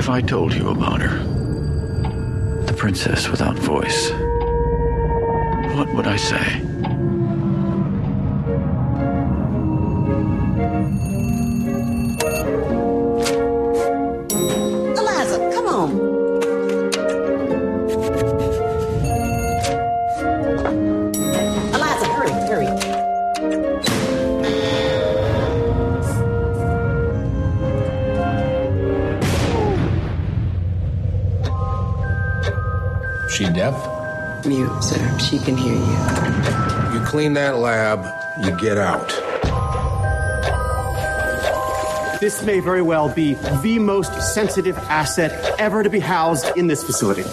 If I told you about her, the princess without voice, what would I say? Eliza, come on. Eliza, hurry. She deaf? Mute, sir. She can hear you. You clean that lab, you get out. This may very well be the most sensitive asset ever to be housed in this facility.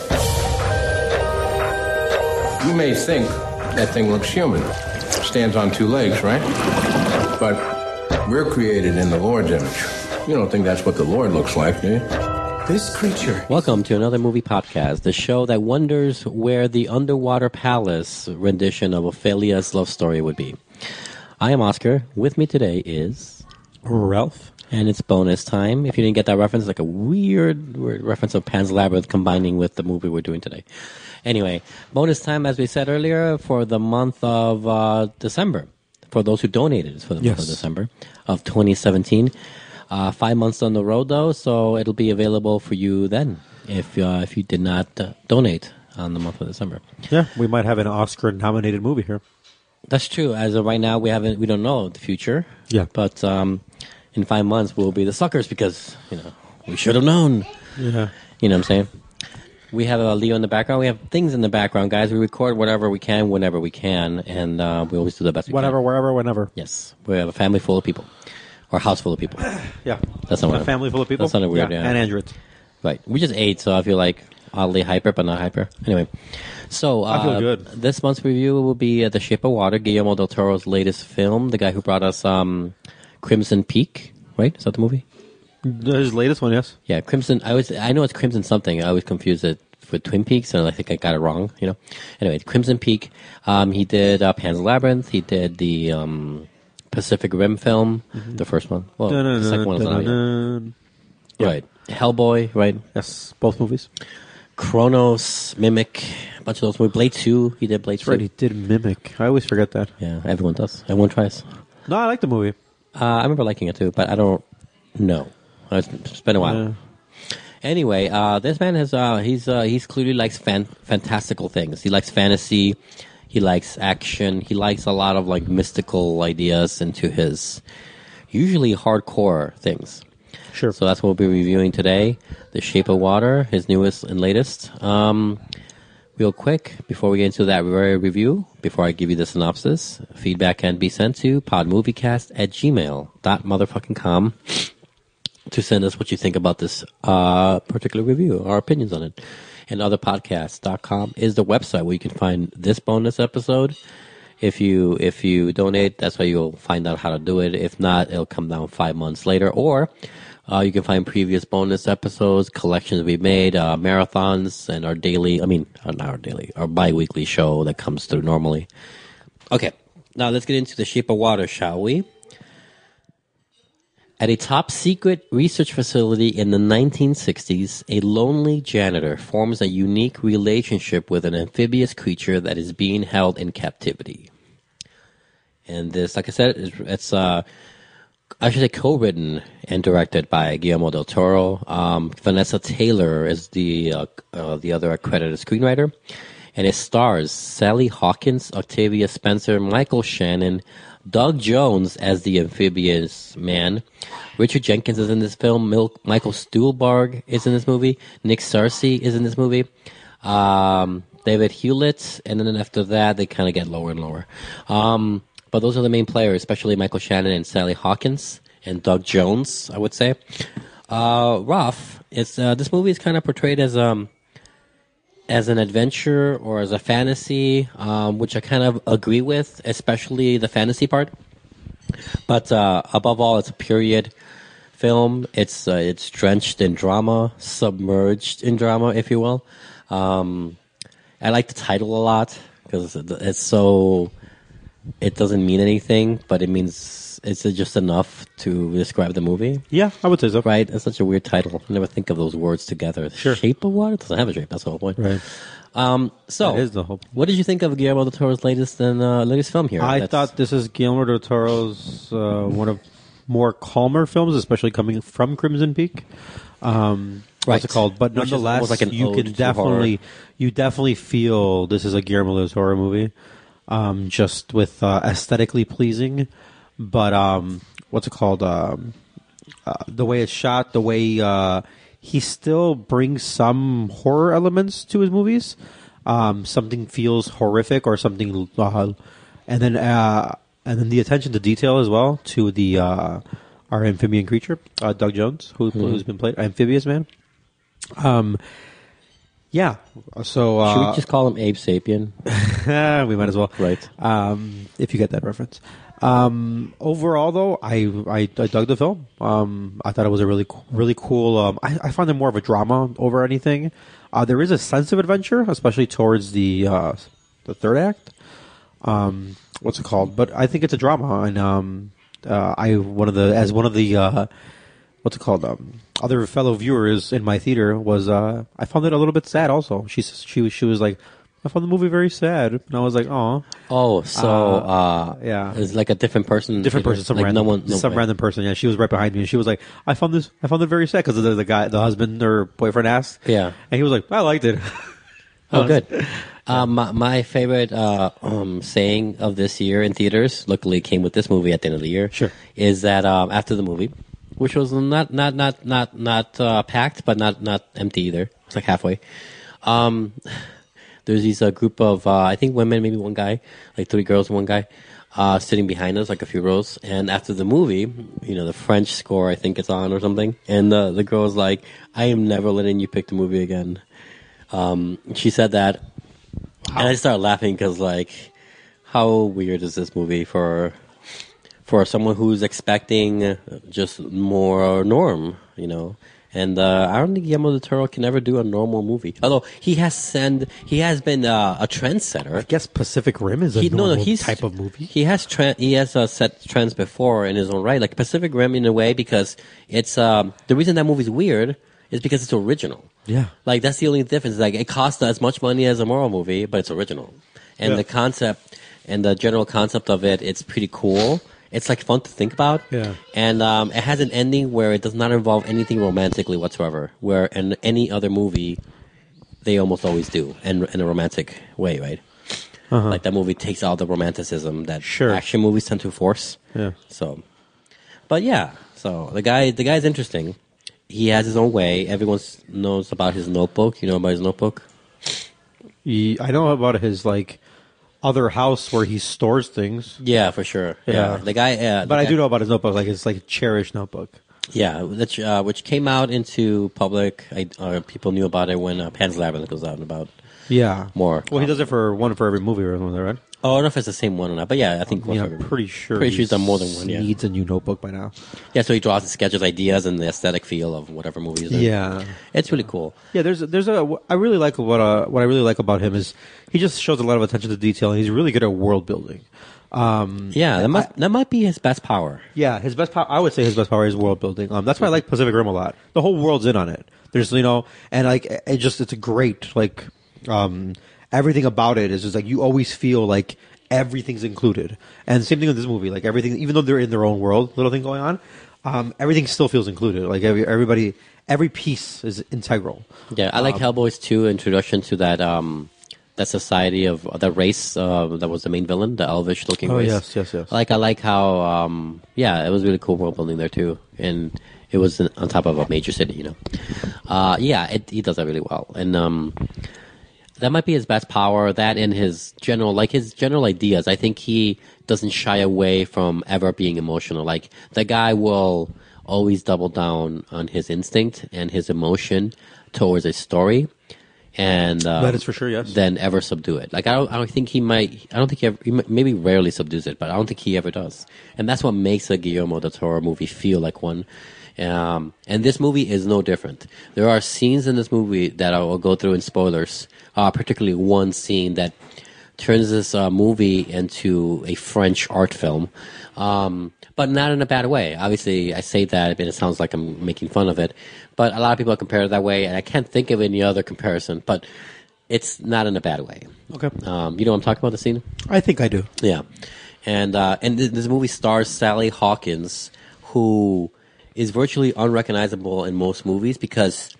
You may think that thing looks human. Stands on two legs, right? But we're created in the Lord's image. You don't think that's what the Lord looks like, do you? This creature. Welcome to another movie podcast, the show that wonders where the underwater palace rendition of Ophelia's love story would be. I am Oscar. With me today is Ralph. And it's bonus time. If you didn't get that reference, like a weird reference of Pan's Labyrinth combining with the movie we're doing today. Anyway, bonus time, as we said earlier, for the month of December. For those who donated for the month of December of 2017. 5 months on the road, though, so it'll be available for you then if you did not donate on the month of December. Yeah, we might have an Oscar-nominated movie here. That's true. As of right now, we don't know the future. Yeah. But in 5 months, we'll be the suckers because, we should have known. Yeah. You know what I'm saying? We have Leo in the background. We have things in the background, guys. We record whatever we can, whenever we can, and we always do the best we can. Whatever, wherever, whenever. Yes. We have a family full of people. Or a house full of people. Yeah. That's not a family full of people? That sounded weird, yeah. And androids. Right. We just ate, so I feel like oddly hyper, but not hyper. Anyway. So, I feel good. This month's review will be The Shape of Water, Guillermo del Toro's latest film. The guy who brought us Crimson Peak, right? Is that the movie? His latest one, yes. Yeah, Crimson. I know it's Crimson something. I always confuse it with Twin Peaks, and I think I got it wrong, Anyway, Crimson Peak. He did Pan's Labyrinth. He did the Pacific Rim film, the first one. Well, the second one is not out yet. Right. Hellboy, right? Yes, both movies. Kronos, Mimic, a bunch of those movies. Blade 2, he did Blade 2. Right, he did Mimic. I always forget that. Yeah, everyone does. Everyone tries. No, I like the movie. I remember liking it too, but I don't know. It's been a while. Yeah. Anyway, this man he's clearly likes fantastical things. He likes fantasy. He likes action. He likes a lot of mystical ideas into his usually hardcore things. Sure. So that's what we'll be reviewing today. The Shape of Water, his newest and latest. Real quick, before we get into that review, before I give you the synopsis, feedback can be sent to podmoviecast@gmail.com to send us what you think about this particular review, our opinions on it. And otherpodcasts.com is the website where you can find this bonus episode. If you donate, that's where you'll find out how to do it. If not, it'll come down 5 months later. Or you can find previous bonus episodes, collections we've made, marathons, and our bi-weekly show that comes through normally. Okay, now let's get into The Shape of Water, shall we? At a top-secret research facility in the 1960s, a lonely janitor forms a unique relationship with an amphibious creature that is being held in captivity. And this, like I said, it's co-written and directed by Guillermo del Toro. Vanessa Taylor is the other accredited screenwriter. And it stars Sally Hawkins, Octavia Spencer, Michael Shannon, Doug Jones as the amphibious man. Richard Jenkins is in this film. Michael Stuhlbarg is in this movie. Nick Sarcy is in this movie. David Hewlett. And then after that, they kind of get lower and lower. But those are the main players, especially Michael Shannon and Sally Hawkins and Doug Jones, I would say. Rough. This movie is kind of portrayed as an adventure or as a fantasy, which I kind of agree with, especially the fantasy part. But above all, it's a period film. It's drenched in drama, submerged in drama, if you will. I like the title a lot because it's so. It doesn't mean anything, but it means is it just enough to describe the movie? Yeah, I would say so. Right? It's such a weird title. I never think of those words together. Sure. Shape of Water? It doesn't have a shape. That's the whole point. Right. So, That is the whole- what did you think of Guillermo del Toro's latest film here? I thought this is Guillermo del Toro's one of more calmer films, especially coming from Crimson Peak. What's it called? But Which is nonetheless, almost like an you ode can to definitely feel this is a Guillermo del Toro movie, just with aesthetically pleasing. But what's it called? The way it's shot, the way he still brings some horror elements to his movies. Something feels horrific or something, and then the attention to detail as well to the our amphibian creature, Doug Jones, who's been played Amphibious Man. Yeah. So Should we just call him Abe Sapien? we might as well, Right. if you get that reference. Overall, though, I dug the film. I thought it was a really cool. I found it more of a drama over anything. There is a sense of adventure, especially towards the third act. What's it called? But I think it's a drama, and one of the what's it called? Other fellow viewers in my theater was I found it a little bit sad. Also, she was like, I found the movie very sad, and I was like, oh. Oh, so yeah. it's like a different person. Some like random, no way. random person. Yeah, she was right behind me, and she was like, I found it very sad because the husband or boyfriend asked. Yeah. And he was like, I liked it. Oh, good. My favorite saying of this year in theaters, luckily came with this movie at the end of the year. Sure. Is that after the movie, which was not packed, but not empty either. It's like halfway. There's these group of I think women, maybe one guy, like 3 girls and one guy, sitting behind us, like a few rows. And after the movie, the French score I think it's on or something, and the girl's like, "I am never letting you pick the movie again." She said that, and I started laughing because, like, how weird is this movie for someone who's expecting just more norm, And I don't think Guillermo del Toro can ever do a normal movie. Although he has been a trendsetter. I guess Pacific Rim is a normal type of movie. He has set trends before in his own right, like Pacific Rim in a way, because it's the reason that movie's weird is because it's original. Yeah. Like, that's the only difference. Like, it costs as much money as a moral movie, but it's original. And the concept and the general concept of it, it's pretty cool. It's like fun to think about. Yeah. And it has an ending where it does not involve anything romantically whatsoever. Where in any other movie, they almost always do, in a romantic way, right? Like, that movie takes out the romanticism that action movies tend to force. Yeah. So, but yeah. So the guy's interesting. He has his own way. Everyone knows about his Notebook. You know about his Notebook? I know about his other house where he stores things. Yeah, for sure. Yeah. The guy. But I do know about his notebook. It's like a cherished notebook. Yeah, which came out into public. People knew about it when Pan's Labyrinth was out and about. Yeah. More. Well, he does it for every movie or something, right? Oh, I don't know if it's the same one or not, but yeah, I think one for every movie. Pretty sure he's done more than one. Yeah. Needs a new notebook by now. Yeah, so he draws and sketches ideas and the aesthetic feel of whatever movie he's in. Yeah. It's really cool. Yeah, I really like what I really like about him is he just shows a lot of attention to detail, and he's really good at world building. Yeah, that might be his best power. Yeah, his best power. I would say his best power is world building. That's why I like Pacific Rim a lot. The whole world's in on it. There's and it's a great everything about it is just like you always feel like everything's included. And same thing with this movie, like everything, even though they're in their own world, little thing going on, everything still feels included. Like every piece is integral. Yeah, I like Hellboy's 2 introduction to that society of that race that was the main villain, the elvish looking race. Yes. I like how it was really cool world building there too, and it was on top of a major city, he does that really well, and that might be his best power. That and his general ideas. I think he doesn't shy away from ever being emotional. Like, the guy will always double down on his instinct and his emotion towards a story, and that is for sure. Yes. Then ever subdue it. Like, I don't think he might. I don't think he maybe rarely subdues it, but I don't think he ever does. And that's what makes a Guillermo del Toro movie feel like one. And this movie is no different. There are scenes in this movie that I will go through in spoilers, particularly one scene that turns this movie into a French art film, but not in a bad way. Obviously, I say that, and it sounds like I'm making fun of it, but a lot of people compare it that way, and I can't think of any other comparison, but it's not in a bad way. Okay. You know what I'm talking about, the scene? I think I do. Yeah. And this movie stars Sally Hawkins, who is virtually unrecognizable in most movies because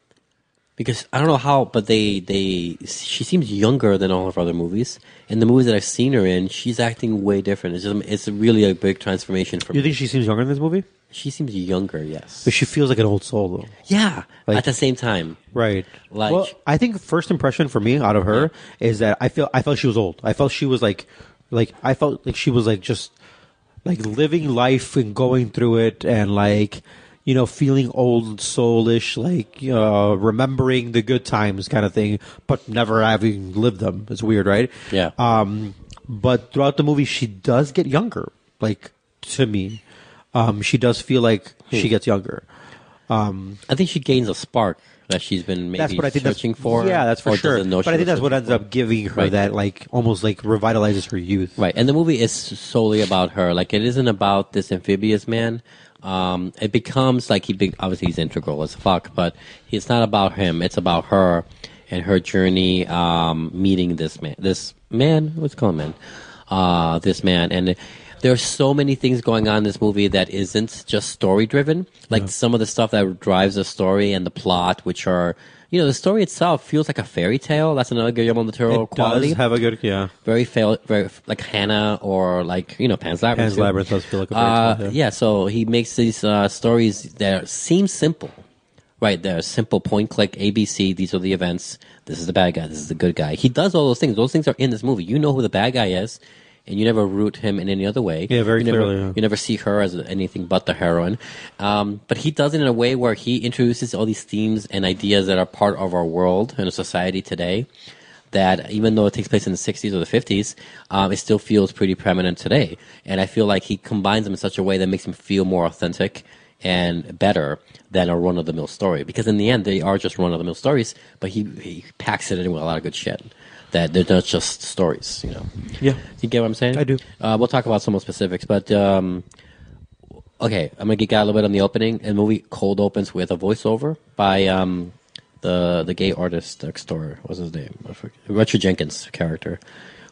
I don't know how, but she seems younger than all of her other movies. In the movies that I've seen her in, she's acting way different. It's really a big transformation for me. You think she seems younger in this movie? She seems younger, yes. But she feels like an old soul, though. Yeah, Like- at the same time. Right. Like- well, I think first impression for me out of her is that I felt she was old. I felt she was like I felt like she was like just like living life and going through it and like, you know, feeling old soulish, like remembering the good times kind of thing, but never having lived them. It's weird, right? Yeah. But throughout the movie, she does get younger. Like to me, she does feel like she gets younger. I think she gains a spark that she's been maybe That's what I think searching that's, for. Yeah, that's for or sure. doesn't know But she I think was that's what searching ends for. up giving her Right. that like almost like revitalizes her youth. Right, and the movie is solely about her. Like, it isn't about this amphibious man. It becomes like obviously he's integral as fuck, but it's not about him. It's about her and her journey meeting this man. This man, what's it called, man? This man, and there's so many things going on in this movie that isn't just story driven. Like some of the stuff that drives the story and the plot, which are, you know, the story itself feels like a fairy tale. That's another Guillermo del Toro It quality. does have a good, Very like Hannah or like, you know, Pan's Labyrinth. Pan's Labyrinth does feel like a fairy tale. Yeah, so he makes these stories that seem simple. Right, they're simple point click ABC. These are the events. This is the bad guy. This is the good guy. He does all those things. Those things are in this movie. You know who the bad guy is, and you never root him in any other way. Yeah, very you clearly, Never, yeah. You never see her as anything but the heroine. But he does it in a way where he introduces all these themes and ideas that are part of our world and our society today. That even though it takes place in the 60s or the 50s, it still feels pretty prominent today. And I feel like he combines them in such a way that makes him feel more authentic and better than a run-of-the-mill story. Because in the end, they are just run-of-the-mill stories, but he packs it in with a lot of good shit. That they're not just stories, you know. Yeah. You get what I'm saying? I do. We'll talk about some more specifics, but okay, I'm gonna geek out a little bit on the opening. And the movie cold opens with a voiceover by the gay artist next door. What's his name? I forget. Richard Jenkins' character,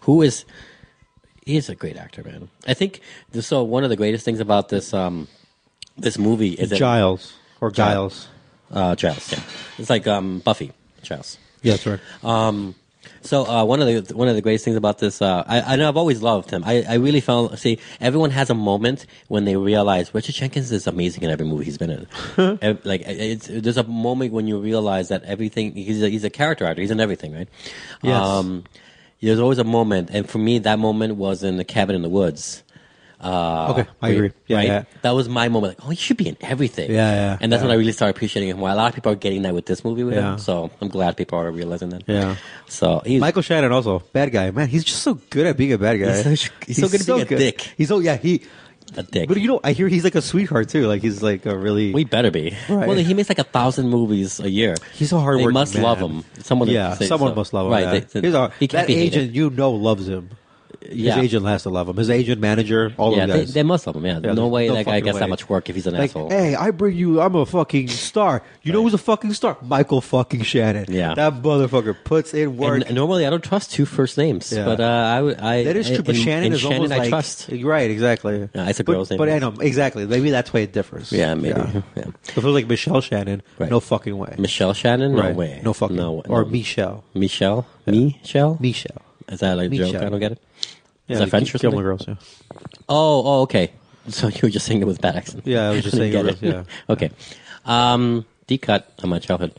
he's a great actor, man. I think so. One of the greatest things about this this movie is that Giles or Giles. Giles. Yeah, it's like Buffy Giles. Yeah, that's right. So one of the greatest things about this, I know I've always loved him. I really felt, everyone has a moment when they realize Richard Jenkins is amazing in every movie he's been in. There's a moment when you realize that everything, he's a character actor, he's in everything, right? Yes. There's always a moment, and for me, that moment was in The Cabin in the Woods. Okay, I agree. Yeah, right? yeah. That was my moment. Like, he should be in everything. Yeah, yeah, And that's yeah. when I really started appreciating him. Well, a lot of people are getting that with this movie with Yeah. him. So I'm glad people are realizing that. Yeah. So he's Michael Shannon also bad guy. Man, he's just so good at being a bad guy. He's so good at being a dick. He's so a dick. But you know, I hear he's like a sweetheart too. Like he's like a really. We better be. Right. Well, he makes like 1,000 movies a year. He's a hard They working must man. love him. Someone must love him. Right. Yeah. He can't that be hated. agent, loves him. Yeah. His agent has to love him. His agent, manager, all Yeah, of guys. they must love him. Yeah, Yeah, no there's way no that guy fucking gets way. that much work if he's an Like, asshole. hey, I'm a fucking star. You know who's a fucking star? Michael fucking Shannon. Yeah. That motherfucker puts in work. And normally I don't trust two first names, Yeah. but I That is true, but in Shannon is Shannon almost I like trust. right, exactly. Yeah, it's a But- girl's name. but I know exactly. Maybe that's why it differs. Yeah, maybe. Yeah. If it was like Michelle Shannon, Right. no fucking way. Michelle Shannon? No right. way. No fucking no way. Or no. Michelle. Michelle? Michelle? Michelle. Is that like a joke? Michelle. I don't get it. Yeah, Is that French or Gilmore something? Girls, yeah. Oh, okay. So you were just saying it with bad accent. Yeah, I was just saying Get it was- yeah. Okay. Deep cut on my childhood.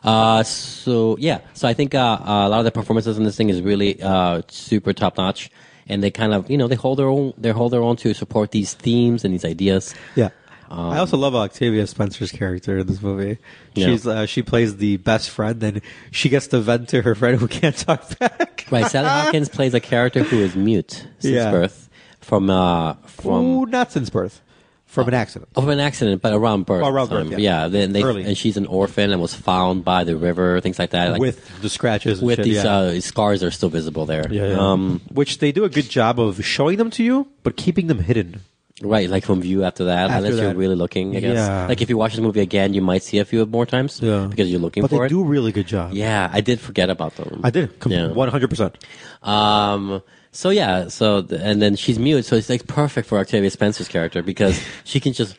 So I think a lot of the performances in this thing is really super top notch, and they kind of they hold their own to support these themes and these ideas. Yeah. I also love Octavia Spencer's character in this movie. Yeah. She plays the best friend, and she gets to vent to her friend who can't talk back. Right, Sally Hawkins plays a character who is mute since Yeah. birth. Ooh, not since birth. from an accident. Of an accident, but around birth. Around time. birth, yeah. Then Early. and she's an orphan and was found by the river, things like that. Like, With the scratches and with shit, these yeah. scars are still visible there. Yeah. Which they do a good job of showing them to you, but keeping them hidden. Right, like from view after that, After unless you're that. really looking, I guess. Yeah. Like if you watch this movie again, you might see a few more times because you're looking But for they it. do a really good job. Yeah, I did forget about them. I did. Yeah. 100%. And then she's mute, so it's like perfect for Octavia Spencer's character because she can just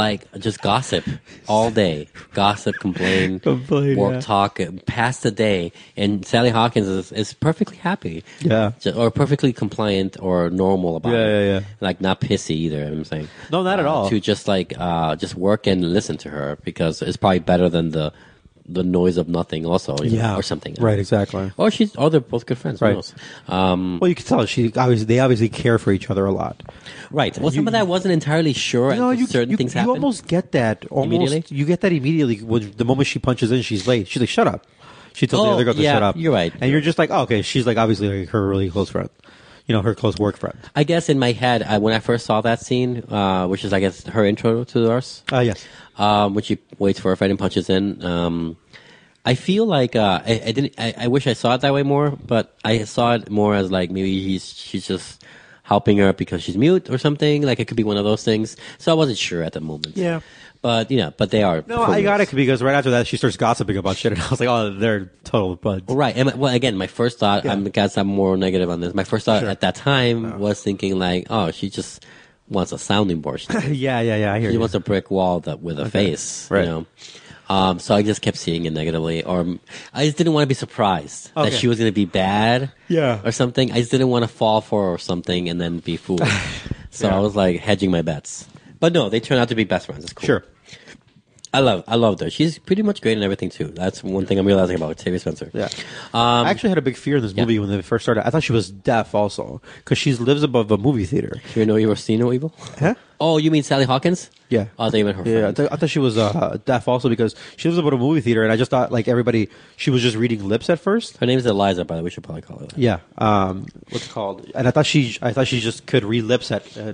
gossip all day, complain, yeah. talk, pass the day, and Sally Hawkins is perfectly happy, Yeah. or perfectly compliant or normal about it, Yeah. like not pissy either. I'm saying No, not at all. To just just work and listen to her because it's probably better than the noise of nothing, also, or something, Right, exactly. Or they're both good friends. Who Right. knows? Well, you can tell they obviously care for each other a lot. Right. Well, some of that wasn't entirely sure. No, until certain things happen. You almost get that. Immediately? You get that immediately when the moment she punches in, she's late. She's like, "Shut up." She tells the Oh, other girl to yeah, shut up. you're right. And you're just like, oh, okay, she's like obviously like her really close friend. Her close work friend. I guess in my head, when I first saw that scene, which is I guess her intro to us, Yes. when she waits for her friend and punches in. I feel like I didn't. I wish I saw it that way more, but I saw it more as like maybe she's just helping her because she's mute or something. Like it could be one of those things. So I wasn't sure at the moment. Yeah. But but they are. No, I got it because right after that she starts gossiping about shit, and I was like, oh, they're total buds. Right. And again, my first thought, I guess I'm more negative on this. My first thought at that time was thinking like, oh, she just wants a sounding board. Yeah. I hear She you. wants a brick wall with a face. Right. So I just kept seeing it negatively, or I just didn't want to be surprised that Okay. she was going to be bad, Yeah. or something. I just didn't want to fall for something and then be fooled. So Yeah. I was like hedging my bets. But no, they turned out to be best friends. It's cool. Sure. I loved her. She's pretty much great in everything too. That's one thing I'm realizing about Octavia Spencer. Yeah. I actually had a big fear in this movie when they first started. I thought she was deaf also because she lives above a movie theater. You know Evil, see no evil? Huh? Oh, you mean Sally Hawkins? Yeah. Oh, they meant her Yeah, friend. I thought she was deaf also because she lives above a movie theater, and I just thought like everybody, she was just reading lips at first. Her name is Eliza, by the way. We should probably call her that. Yeah. What's it called? And I thought she just could read lips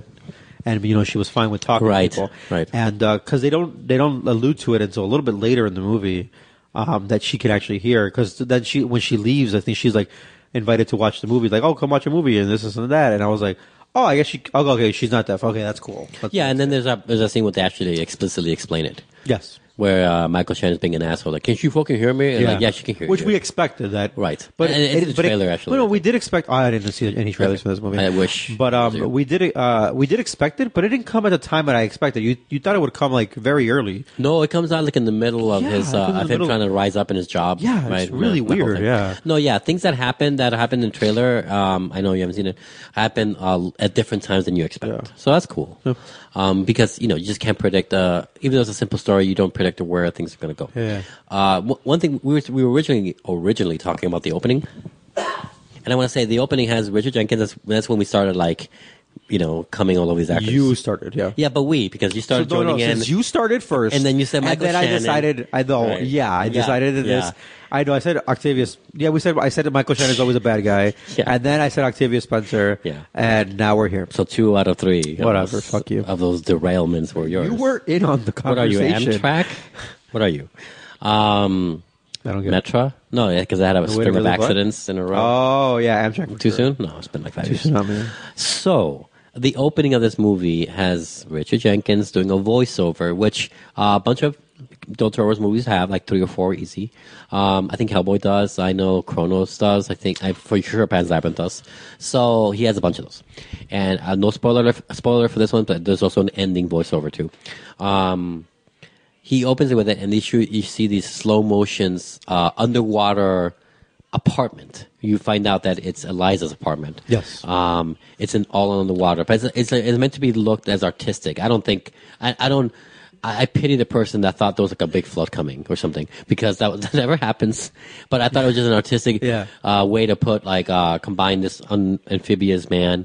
and she was fine with talking Right, to people. right. And because they don't allude to it until a little bit later in the movie that she can actually hear. Because then when she leaves, I think she's like invited to watch the movie. Like, oh, come watch a movie and this and that. And I was like, oh, I guess okay, she's not deaf. Okay, that's cool. Yeah, and then there's a scene where they actually explicitly explain it. Yes. Where Michael Shannon's being an asshole, like, can she fucking hear me? And like, yeah, she can hear Which you. we expected that. Right. But And it's in the trailer, actually. No, we did expect. I didn't see any trailers for this movie. I wish. But we did expect it, but it didn't come at the time that I expected. You thought it would come like very early. No, it comes out like in the middle of Yeah, his it comes in the of him middle. trying to rise up in his job. Yeah, it's right? really The whole weird, thing. yeah. No, yeah, things that happened in the trailer. I know you haven't seen it. Happen at different times than you expect. Yeah. So that's cool. Because you just can't predict. Even though it's a simple story, you don't predict where things are going to go. Yeah. One thing we were originally talking about the opening, and I want to say the opening has Richard Jenkins. That's when we started coming all over these actors. You started, yeah. Yeah, but because you started joining in. Since you started first, And then you said Michael and then Shannon. I decided. I know. Right. Yeah, I Yeah, decided that yeah. this. I know. I said Octavius. Yeah, I said that Michael Shannon is always a bad guy. Yeah. And then I said Octavia Spencer. Yeah. And now we're here. So 2 out of 3. Whatever, fuck you. Of those derailments were yours. You were in on the What are you, conversation. Amtrak? What are you? I don't get it. Metra? No, yeah, because I had a Wait, string of really, what? accidents in a row. Oh yeah, Amtrak. Too soon? No, it's been like 5 years. Too soon, man. So, the opening of this movie has Richard Jenkins doing a voiceover, which a bunch of Del Toro's movies have, like 3 or 4 easy. I think Hellboy does. I know Kronos does. I think for sure Pan's Labyrinth does. So he has a bunch of those. And no spoiler for this one, but there's also an ending voiceover too. He opens it with it, and you see these slow motions underwater apartment. You find out that it's Eliza's apartment. Yes. It's all on the water, but it's meant to be looked as artistic. I don't think I pity the person that thought there was like a big flood coming or something, because that never happens. But I thought it was just an artistic way to put combine this amphibious man's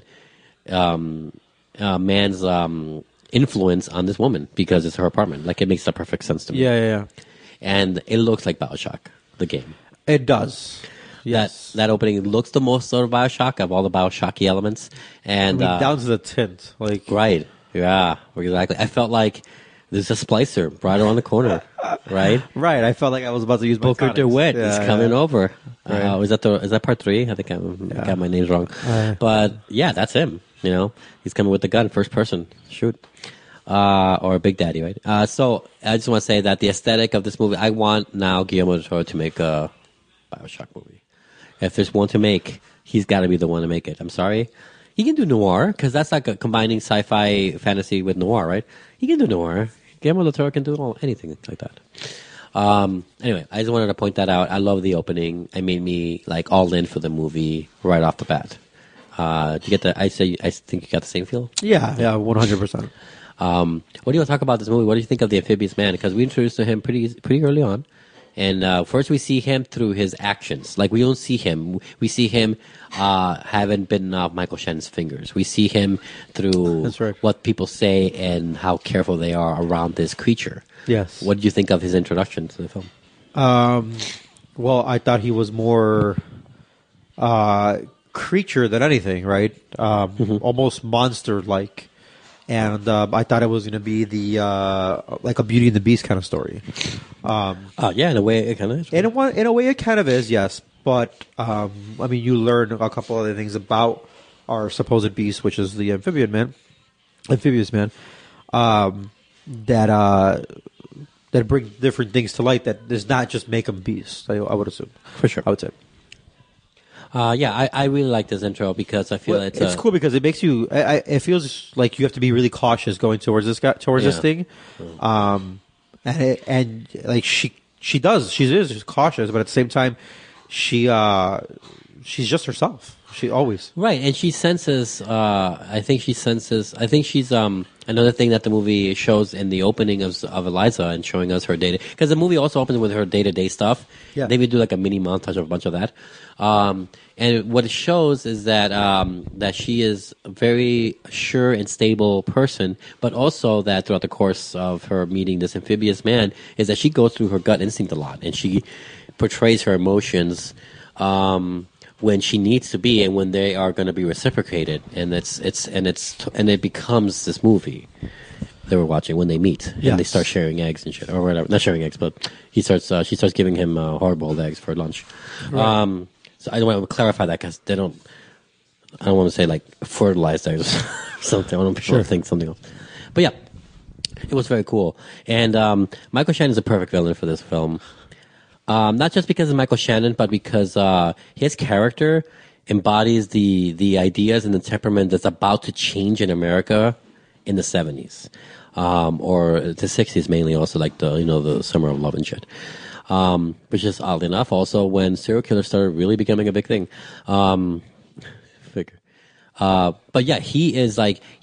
influence on this woman, because it's her apartment. Like, it makes perfect sense to me. Yeah. And it looks like BioShock, the game. It does. Yes. That opening looks the most sort of BioShock of all the BioShocky elements. And I mean, down to the tint, like right. Yeah, exactly. I felt like there's a splicer right around the corner, right? Right. I felt like I was about to use my Booker tonics. DeWitt Yeah, is yeah. coming over. Right. Is that part 3? I think I got my names wrong. But yeah, that's him. You know, he's coming with the gun, first person, shoot, or Big Daddy, right? So I just want to say that the aesthetic of this movie, I want now Guillermo del Toro to make a BioShock movie. If there's one to make, he's got to be the one to make it. I'm sorry. He can do noir, because that's like a combining sci-fi fantasy with noir, right? He can do noir. Guillermo del Toro can do anything like that. Anyway, I just wanted to point that out. I love the opening. It made me like all in for the movie right off the bat. Do you get the? I think you got the same feel. Yeah, 100%. What do you want to talk about this movie? What do you think of the Amphibious Man? Because we introduced to him pretty early on, and first we see him through his actions. Like we don't see him. We see him having bitten off Michael Shannon's fingers. We see him through That's right. what people say and how careful they are around this creature. Yes. What did you think of his introduction to the film? Well, I thought he was more creature than anything, right? Almost monster-like. And I thought it was going to be the like a Beauty and the Beast kind of story. Yeah, in a way it kind of is. In a way, it kind of is, yes. But I mean, you learn a couple other things about our supposed beast, which is the amphibious man, that bring different things to light. That does not just make them beasts. I would assume, For sure. I would say. Yeah, I really like this intro because I feel Well, it's cool because it makes you. It feels like you have to be really cautious going towards this Yeah. thing, and like she does. She is cautious, but at the same time, she's just herself. She always. Right, and she senses. I think she's another thing that the movie shows in the opening of Eliza and showing us her data, because the movie also opens with her day-to-day stuff. Yeah. They would do like a mini montage of a bunch of that. And what it shows is that that she is a very sure and stable person, but also that throughout the course of her meeting this amphibious man, is that she goes through her gut instinct a lot, and she portrays her emotions when she needs to be and when they are going to be reciprocated, and it becomes this movie that we're watching when they meet and Yes. they start sharing eggs and shit or whatever. Not sharing eggs, but she starts giving him hard-boiled eggs for lunch. So I want to clarify that because I don't want to say like fertilized eggs or something. I want people to think something else. But yeah, it was very cool. And Michael Shannon is a perfect villain for this film. Not just because of Michael Shannon, but because his character embodies the ideas and the temperament that's about to change in America in the 70s. Or the 60s mainly, also like the Summer of Love and shit. Which is oddly enough also when serial killers started really becoming a big thing. Figure. But yeah, he is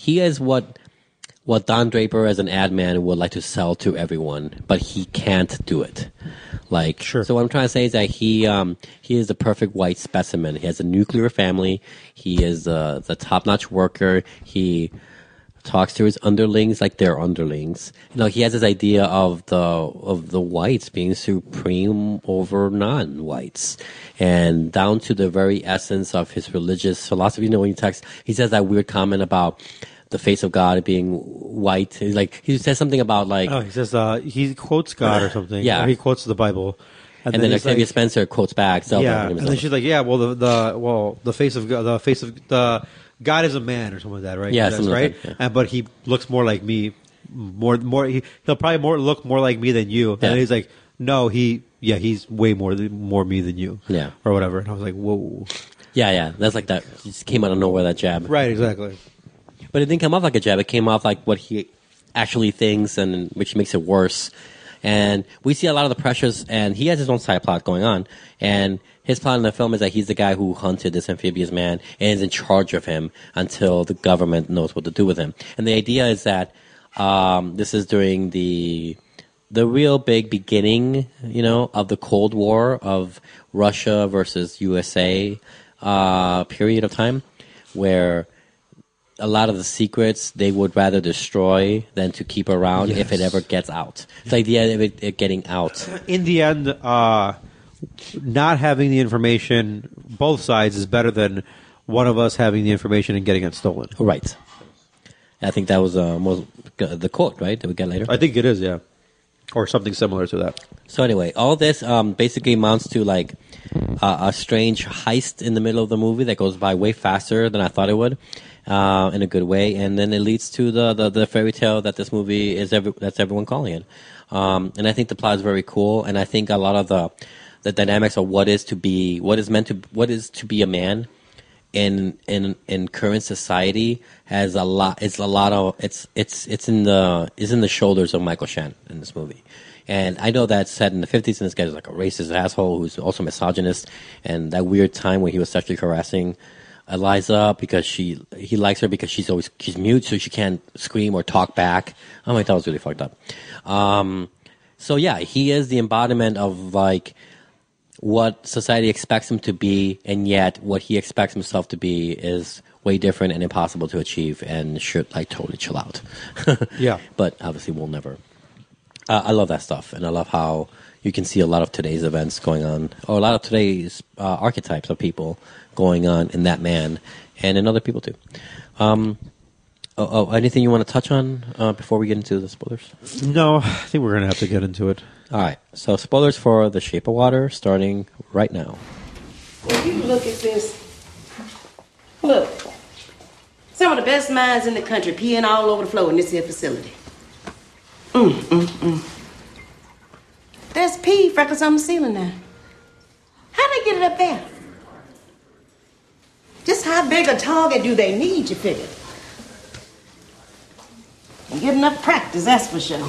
what Don Draper as an ad man would like to sell to everyone, but he can't do it. Like, Sure. So what I'm trying to say is that he is the perfect white specimen. He has a nuclear family. He is the top-notch worker. He talks to his underlings like they're underlings. He has this idea of the whites being supreme over non-whites, and down to the very essence of his religious philosophy. When he says that weird comment about the face of God being white. He says something about he says he quotes God or something. Yeah. Or he quotes the Bible, and then he's Octavia like, Spencer quotes back. yeah, and then she's like, yeah, well, the face of God, God is a man or something like that, right? Yeah, that's something right. like that, yeah. And but he looks more like me, he'll probably look more like me than you. Yeah. And he's like, no, he's way more me than you. Yeah. Or whatever. And I was like, whoa. Yeah, that's like that. It just came out of nowhere, that jab. Right, exactly. But it didn't come off like a jab. It came off like what he actually thinks, and which makes it worse. And we see a lot of the pressures, and he has his own side plot going on. And his plot in the film is that he's the guy who hunted this amphibious man and is in charge of him until the government knows what to do with him. And the idea is that this is during the real big beginning, of the Cold War of Russia versus USA period of time, where a lot of the secrets they would rather destroy than to keep around if it ever gets out. The idea of it getting out. In the end, not having the information, both sides, is better than one of us having the information and getting it stolen. Right. I think that was the quote, right, that we get later. I think it is, yeah, or something similar to that. So anyway, all this basically amounts to like a strange heist in the middle of the movie that goes by way faster than I thought it would, in a good way, and then it leads to the fairy tale that this movie is. That's everyone calling it, and I think the plot is very cool, and I think a lot of the dynamics of what is to be a man in current society has a lot. It's in the shoulders of Michael Shannon in this movie. And I know that's set in the 50s, and this guy's like a racist asshole who's also misogynist, and that weird time when he was sexually harassing Eliza because he likes her because she's mute, so she can't scream or talk back. Oh my, that was really fucked up. So yeah, he is the embodiment of like what society expects him to be, and yet what he expects himself to be is way different and impossible to achieve, and should like totally chill out. Yeah, but obviously we'll never. I love that stuff, and I love how you can see a lot of today's events going on, or a lot of today's archetypes of people going on in that man, and in other people too. Anything you want to touch on before we get into the spoilers? No, I think we're going to have to get into it. All right, so spoilers for The Shape of Water, starting right now. When you look at this, look, some of the best minds in the country peeing all over the floor in this here facility. There's pee freckles on the ceiling now. How'd they get it up there? Just how big a target do they need, you figure? You get enough practice, that's for sure.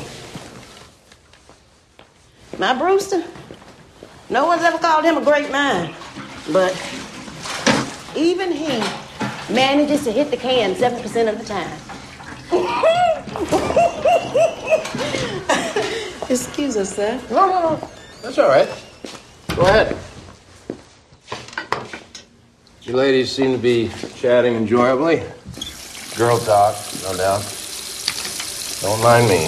My Brewster, no one's ever called him a great mind, but even he manages to hit the can 7% of the time. Excuse us, sir. No. That's all right. Go ahead. You ladies seem to be chatting enjoyably. Girl talk, no doubt. Don't mind me.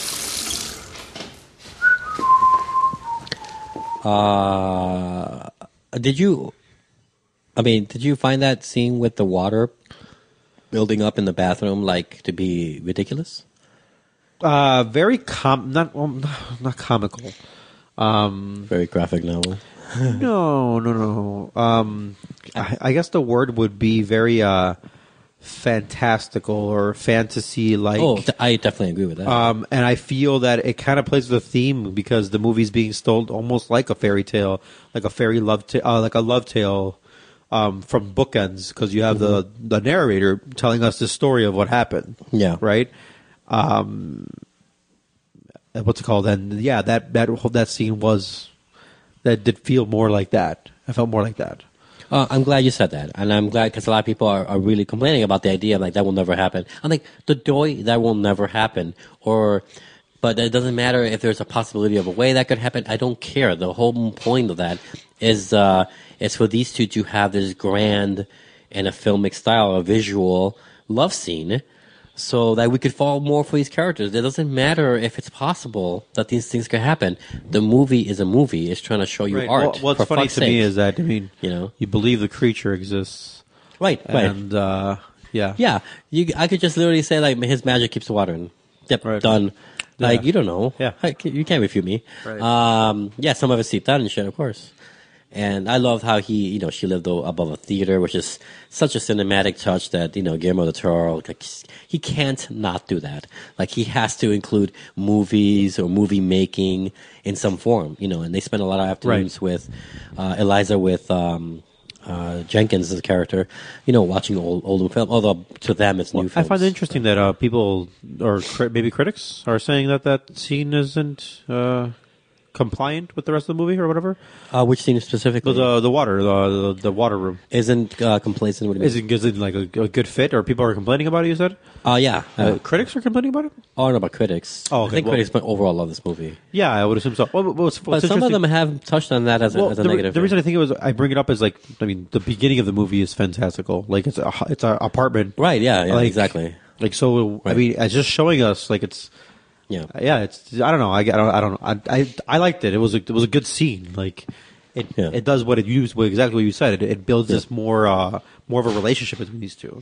Did you find that scene with the water building up in the bathroom like to be ridiculous? Very not comical. Very graphic novel. No. I guess the word would be very fantastical or fantasy-like. Oh, I definitely agree with that. And I feel that it kind of plays with the theme because the movie's being told almost like a fairy tale, like a fairy love tale, like a love tale from bookends. Because you have the narrator telling us the story of what happened. Yeah. Right. What's it called? And yeah, that scene that did feel more like that. I felt more like that. I'm glad you said that, and I'm glad because a lot of people are really complaining about the idea of like that will never happen. I'm like the joy that will never happen, but it doesn't matter if there's a possibility of a way that could happen. I don't care. The whole point of that is for these two to have this grand and a filmic style, a visual love scene, so that we could fall more for these characters. It doesn't matter if it's possible that these things could happen. The movie is a movie. It's trying to show you art. Well, what's funny to me is that, you believe the creature exists. Right. And, yeah. Yeah. I could just literally say, like, his magic keeps the water in. Yep, right. Done. Like, you don't know. Yeah. You can't refute me. Right. Yeah, some of it seeped out and shit, of course. And I love how she lived above a theater, which is such a cinematic touch that, Guillermo del Toro, like, he can't not do that. Like, he has to include movies or movie making in some form, and they spend a lot of afternoons with Eliza, with Jenkins as a character, watching old film, although to them it's new films. I find it interesting that people, or maybe critics, are saying that scene isn't compliant with the rest of the movie or whatever. Which scene specifically? The water, the water room isn't complacent. What do you mean? Isn't like a good fit, or people are complaining about it? You said? Yeah. Critics are complaining about it. Oh, I don't know about critics. Oh, okay. I think critics overall love this movie. Yeah, I would assume so. But some of them have touched on that as a negative. The reason I bring it up is like, the beginning of the movie is fantastical. Like it's an apartment, right? Yeah, exactly. Like so, right. It's just showing us like it's. Yeah. It's. I don't know. I don't know. I liked it. It was a good scene. Like it does exactly what you said. It builds this more of a relationship between these two.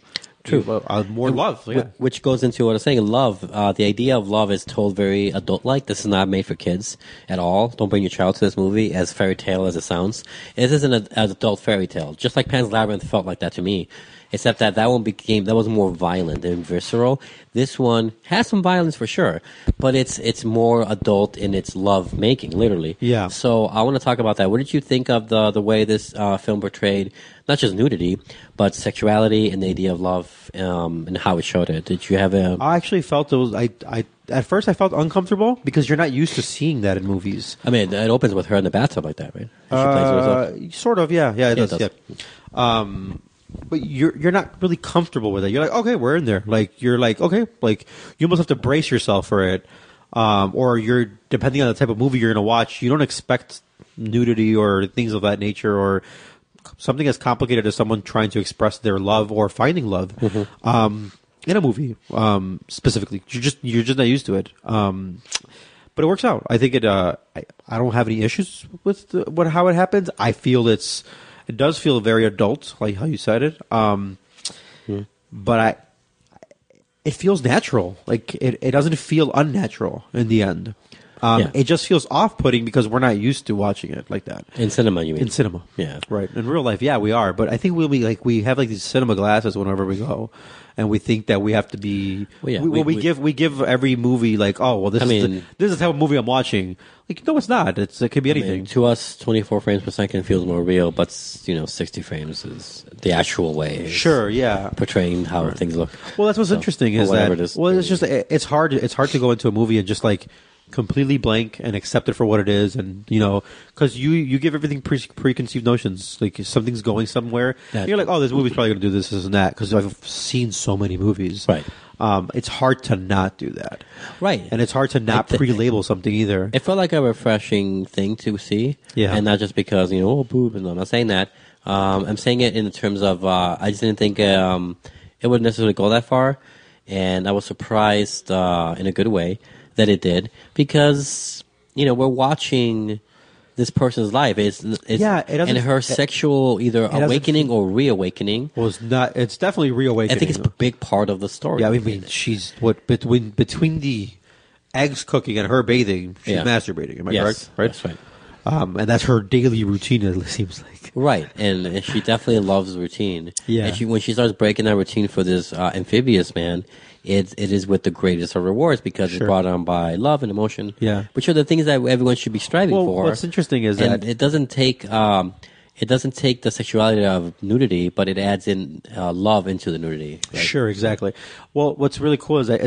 more love. Yeah. Which goes into what I was saying. Love, the idea of love is told very adult-like. This is not made for kids at all. Don't bring your child to this movie, as fairy tale as it sounds. This isn't an adult fairy tale. Just like Pan's Labyrinth felt like that to me. Except that that was more violent and visceral. This one has some violence for sure, but it's more adult in its love making, literally. Yeah. So I want to talk about that. What did you think of the way this film portrayed not just nudity, but sexuality and the idea of love, and how it showed it? Did you have a? I actually felt it was. At first I felt uncomfortable because you're not used to seeing that in movies. I mean, it opens with her in the bathtub like that, right? She plays with herself. Sort of, yeah, it does. does. Yeah. But you're not really comfortable with it. You're like, okay, we're in there. Like you're like, okay, like you almost have to brace yourself for it. Or you're depending on the type of movie you're going to watch, you don't expect nudity or things of that nature, or something as complicated as someone trying to express their love or finding love in a movie specifically. You're just not used to it. But it works out. I think it. I don't have any issues with how it happens. I feel it does feel very adult, like how you said it. But it feels natural. Like it doesn't feel unnatural in the end. It just feels off-putting because we're not used to watching it like that. In cinema, you mean? In cinema, Yeah. right. In real life, yeah, we are. But I think we have like these cinema glasses whenever we go, and we think that we have to be. Well, yeah, we give every movie like, oh well, this is the type of movie I'm watching. Like, no, it's not. It could be anything. I mean, to us, 24 frames per second feels more real, but 60 frames is the actual way. Sure, yeah. Portraying how things look. Well, that's what's interesting is that. It's just it's hard to go into a movie and just like completely blank and accept it for what it is, and because you give everything preconceived notions, like if something's going somewhere, you're like, oh, this movie's probably going to do this and that because I've seen so many movies, right? It's hard to not do that, right? And it's hard to not pre-label something either. It felt like a refreshing thing to see, and not just because boob. And I'm not saying that. I'm saying it in terms of I just didn't think it would necessarily go that far, and I was surprised in a good way that it did, because we're watching this person's life. It's and her sexual either awakening or reawakening. Well, it's definitely reawakening. I think it's a big part of the story. Yeah, I mean, she's between the eggs cooking and her bathing, she's masturbating. Am I correct? Right. That's right. And that's her daily routine, it seems like. Right, and she definitely loves routine. Yeah. And when she starts breaking that routine for this amphibious man, it is with the greatest of rewards, because it's brought on by love and emotion. Yeah. Which are the things that everyone should be striving for. What's interesting is that it doesn't take the sexuality of nudity, but it adds in love into the nudity. Right? Sure, exactly. Well, what's really cool is that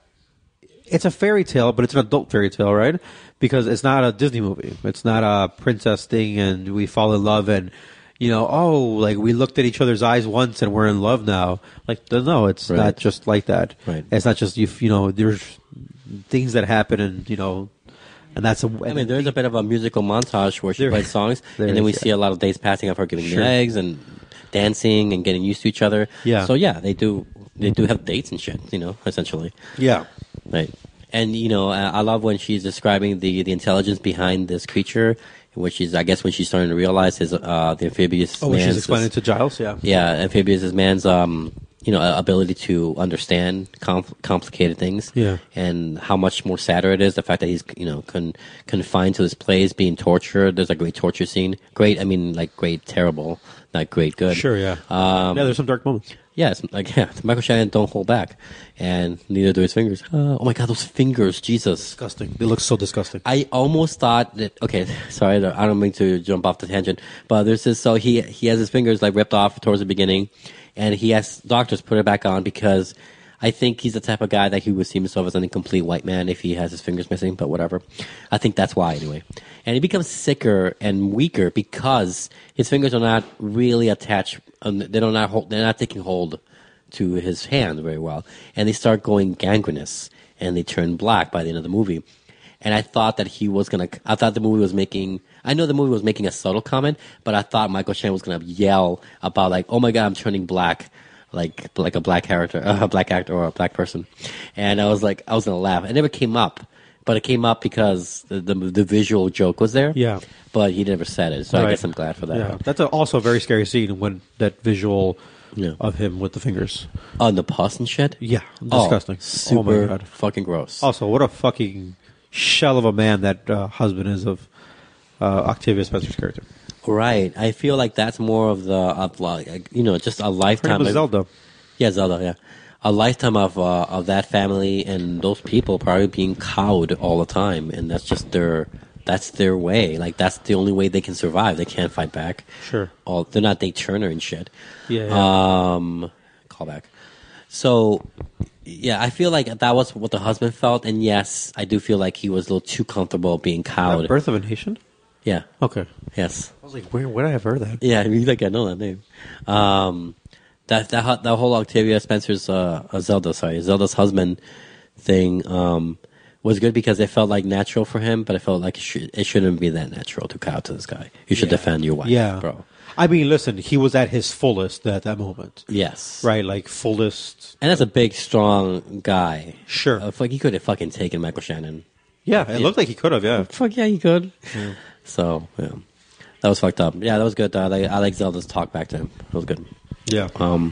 it's a fairy tale, but it's an adult fairy tale, right? Because it's not a Disney movie. It's not a princess thing and we fall in love and, like we looked at each other's eyes once and we're in love now. Like, no, it's not just like that. Right. It's not just, there's things that happen and, and that's there's a bit of a musical montage where she plays songs, and then we see a lot of days passing of her giving the eggs and dancing and getting used to each other. Yeah. So yeah, they do have dates and shit, essentially. Yeah. Right. And, I love when she's describing the intelligence behind this creature, which is, I guess, when she's starting to realize the amphibious man's... when she's explaining it to Giles, yeah. Yeah, amphibious man's, ability to understand complicated things. Yeah. And how much more sadder it is, the fact that he's, confined to this place, being tortured. There's a great torture scene. Great, great, terrible, not great, good. Sure, yeah. There's some dark moments. Yeah, Michael Shannon don't hold back, and neither do his fingers. Oh my God, those fingers, Jesus. Disgusting. They look so disgusting. I almost thought that, okay, sorry, I don't mean to jump off the tangent, but there's this, so he has his fingers ripped off towards the beginning, and he has doctors put it back on because I think he's the type of guy that he would see himself as an incomplete white man if he has his fingers missing, but whatever. I think that's why, anyway. And he becomes sicker and weaker because his fingers are not really attached. They're not taking hold to his hand very well. And they start going gangrenous, and they turn black by the end of the movie. And I thought that I thought the movie was making a subtle comment, but I thought Michael Shannon was going to yell about oh my God, I'm turning black. Like a black character, a black actor, or a black person, and I was gonna laugh. It never came up, but it came up because the visual joke was there. Yeah, but he never said it, so I guess I'm glad for that. Yeah, that's also a very scary scene when that visual Yeah. of him with the fingers. On the pus and shit? Yeah, disgusting. Super Oh my God. fucking gross. Also, what a fucking shell of a man that husband is of Octavia Spencer's character. Right. I feel like that's more of just a Her lifetime. name was Zelda. Yeah, Zelda. Yeah, a lifetime of that family and those people probably being cowed all the time, and that's just their way. Like that's the only way they can survive. They can't fight back. Sure. They're not Nate Turner and shit. Yeah. Call back. So, yeah, I feel like that was what the husband felt, and yes, I do feel like he was a little too comfortable being cowed. Birth of a Nation? Yeah. Okay. Yes. I was like, where would I have heard that? Yeah, I know that name. That whole Octavia Spencer's Zelda's husband thing was good because it felt like natural for him, but it felt like it shouldn't be that natural to cow to this guy. You should defend your wife, bro. I mean, listen, he was at his fullest at that moment. Yes. Right, like fullest. And that's a big, strong guy. Sure. Like he could have fucking taken Michael Shannon. Yeah, it looked like he could have, yeah. Fuck yeah, he could. Yeah. So, yeah. That was fucked up. Yeah, that was good. I like Zelda's talk back to him. It was good. Yeah.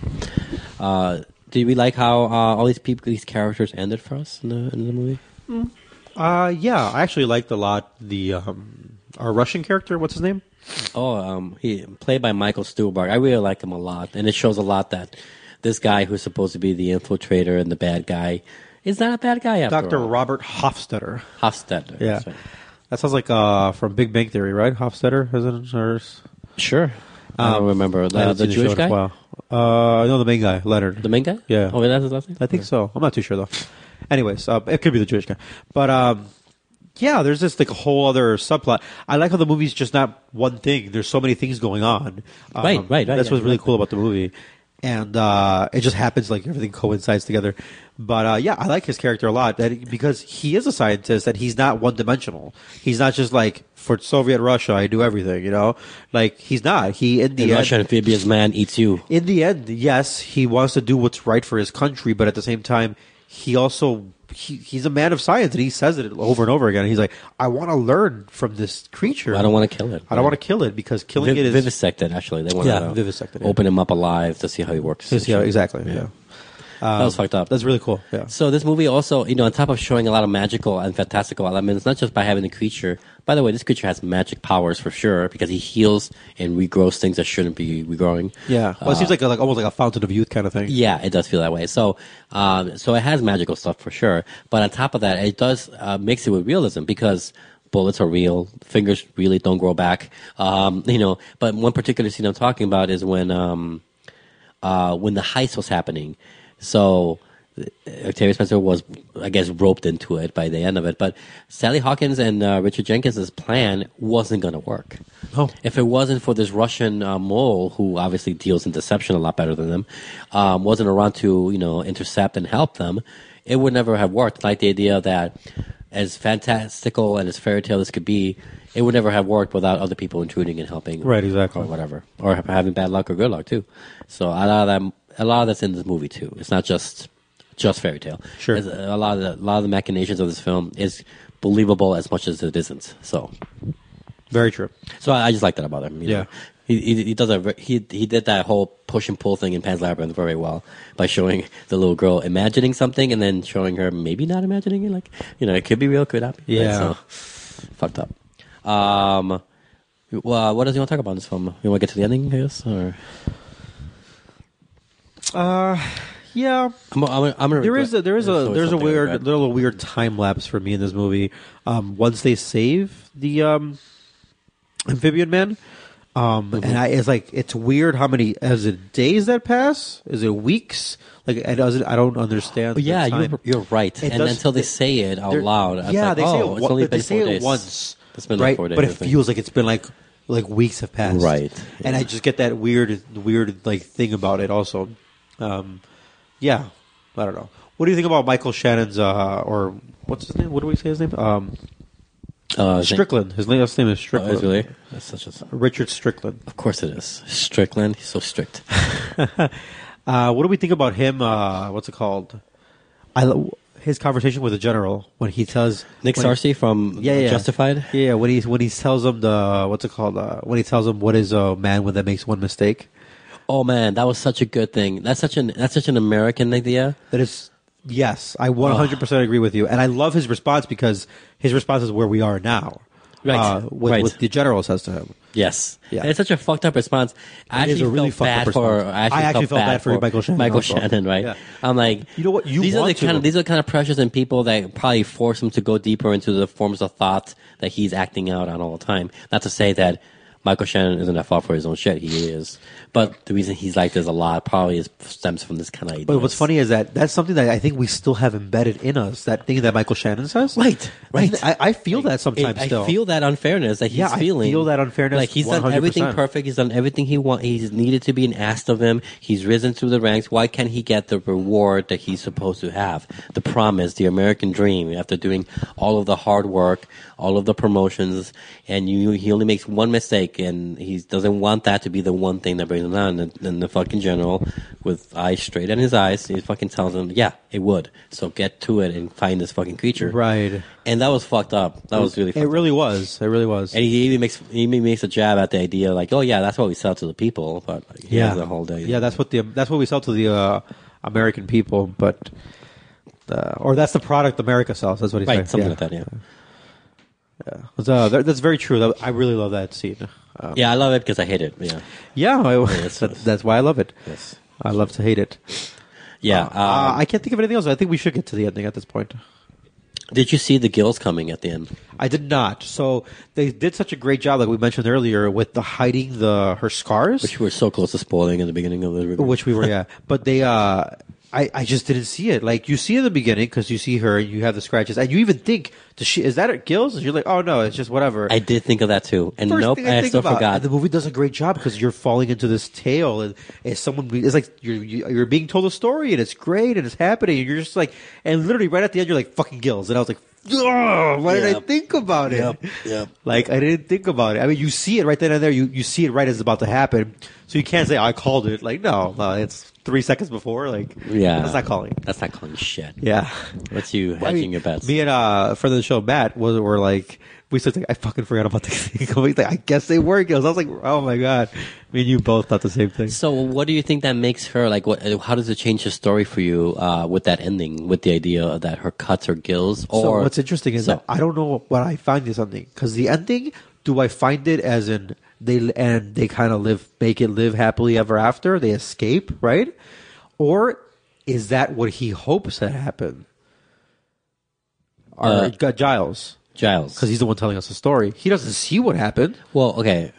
Did we like how all these characters ended for us in the movie? Yeah, I actually liked a lot the our Russian character. What's his name? Oh, he played by Michael Stuhlbarg. I really like him a lot, and it shows a lot that this guy who's supposed to be the infiltrator and the bad guy is not a bad guy after Dr. all. Robert Hofstadter. Hofstadter. Yeah. That's right. That sounds like from Big Bang Theory, right? Hofstadter, isn't it? Sure. I don't remember. I haven't The seen show Jewish in a guy? while. No, the main guy, Leonard. The main guy? Yeah. Oh, that's his last name? I think so. I'm not too sure though. Anyways, it could be the Jewish guy, but yeah, there's this like a whole other subplot. I like how the movie's just not one thing. There's so many things going on. Right. That's Yeah, what's really cool about the movie, and it just happens like everything coincides together. But yeah, I like his character a lot because he is a scientist and he's not one dimensional. He's not just like for Soviet Russia, I do everything. You know, like he's not. He in the The end, Russian amphibious man eats you. in the end, yes, he wants to do what's right for his country, but at the same time, he also he's a man of science, and he says it over and over again. He's like, I want to learn from this creature. I don't want to kill it. I don't want to kill it because killing it is vivisected. Actually, they want to vivisected. Yeah. open him up alive to see how he works. Yeah, exactly. Yeah. That was fucked up. That's really cool. Yeah. So this movie also, on top of showing a lot of magical and fantastical elements, not just by having the creature. By the way, this creature has magic powers for sure because he heals and regrows things that shouldn't be regrowing. Yeah. Well, it seems like almost like a fountain of youth kind of thing. Yeah, it does feel that way. So, so it has magical stuff for sure. But on top of that, it does mix it with realism because bullets are real, fingers really don't grow back. But one particular scene I'm talking about is when the heist was happening. So Octavia Spencer was, I guess, roped into it by the end of it. But Sally Hawkins and Richard Jenkins' plan wasn't going to work. Oh. If it wasn't for this Russian mole, who obviously deals in deception a lot better than them, wasn't around to, intercept and help them, it would never have worked. Like the idea that as fantastical and as fairy tale as could be, it would never have worked without other people intruding and helping. Right, exactly. Or whatever. Or having bad luck or good luck, too. So a lot of that's in this movie, too. It's not just fairy tale. Sure. A lot of the machinations of this film is believable as much as it isn't. So Very true. So I just like that about him. Yeah. He does he did that whole push and pull thing in Pan's Labyrinth very well by showing the little girl imagining something and then showing her maybe not imagining it. Like, it could be real, could not be. Yeah. Right? So, fucked up. Well, what does he want to talk about in this film? You want to get to the ending, I guess? Or? Yeah. I'm gonna There's a something weird regret. little weird time lapse for me in this movie. Once they save the amphibian man, and it's weird how many is it days that pass? Is it weeks? Like I don't understand. the Yeah, time. you're right. It And does- until they say it out loud, it's yeah, like, they say it's only been 4 days. once. It's been right, like 4 days. but I it think. feels like it's been like weeks have passed. Right. And I just get that weird like thing about it. Also, yeah, I don't know. What do you think about Michael Shannon's or what's his name? What do we say his name? Strickland. His last name is Oh, Strickland. is it really? That's such a. Richard Strickland. Of course it is. Strickland. He's so strict. What do we think about him? What's it called? His conversation with the general when he tells Nick Sarcy from Justified. Yeah, when he tells him when he tells him what is a man when that makes one mistake. Oh man, that was such a good thing. That's such an American idea. That is, yes, I 100% agree with you, and I love his response because his response is where we are now. Right. What the general says to him. Yes. Yeah. And it's such a fucked up response. I It is actually a really felt bad fucked up for. response. I actually felt bad for Michael Shannon Michael also. Shannon, right? Yeah. I'm like, You know what? You these are the want to. kind of these are the kind of pressures and people that probably force him to go deeper into the forms of thought that he's acting out on all the time. Not to say that Michael Shannon isn't at fault for his own shit. He is. But the reason he's like this a lot probably stems from this kind of idea. But what's funny is that that's something that I think we still have embedded in us. That thing that Michael Shannon says. Right. I feel that sometimes still. I feel that unfairness that he's Yeah, I feeling. feel that unfairness Like he's done everything 100%. perfect. He's done everything he want. He's needed to be asked of him. He's risen through the ranks. Why can't he get the reward that he's supposed to have? The promise, the American dream. After doing all of the hard work, all of the promotions, and he only makes one mistake, and he doesn't want that to be the one thing that brings him down. And the fucking general, with eyes straight in his eyes, he fucking tells him, "Yeah, it would. So get to it and find this fucking creature." Right. And that was fucked up. That was really fucked It up. really was. It really was. And he even makes a jab at the idea, like, "Oh yeah, that's what we sell to the people." But he has the whole day. Yeah, that's what we sell to the American people, but or that's the product America sells. That's what he right, said. something Yeah. like that. Yeah. That's very true. I really love that scene. Yeah, I love it because I hate it. Yeah. That's why I love it. Yes. I love to hate it. Yeah. I can't think of anything else. I think we should get to the ending at this point. Did you see the gills coming at the end? I did not. So they did such a great job, like we mentioned earlier, with the hiding her scars, Which we were so close to spoiling in the beginning of the review. which we were, yeah. But they, I just didn't see it. Like you see in the beginning because you see her, and you have the scratches, and you even think, is that it gills? And you're like, oh no, it's just whatever. I did think of that too, and First nope, thing I think still about. forgot. And the movie does a great job because you're falling into this tale, and it's like you're being told a story, and it's great, and it's happening, and you're just like, and literally right at the end, you're like fucking gills, and I was like, oh, why did I Yep. think about it? Yep. Like I didn't think about it. I mean, you see it right then and there. You see it right as it's about to happen, so you can't say I called it. Like no, it's 3 seconds before. Like Yeah. that's not calling. That's not calling shit. Yeah. That's you hedging I mean, your bets. Me and a friend of the show, Matt, were like, we said, I fucking forgot about the thing. He's like, I guess they were gills. I was like, oh my god. Me and you both thought the same thing. So, what do you think that makes her like? How does it change the story for you with that ending, with the idea that her cuts are gills? Or So what's interesting is So- that I don't know what I find this ending, because the ending, do I find it as in they kind of make it live happily ever after, they escape, right? Or is that what he hopes that happened? Or Giles, because he's the one telling us the story. He doesn't see what happened. Well, okay.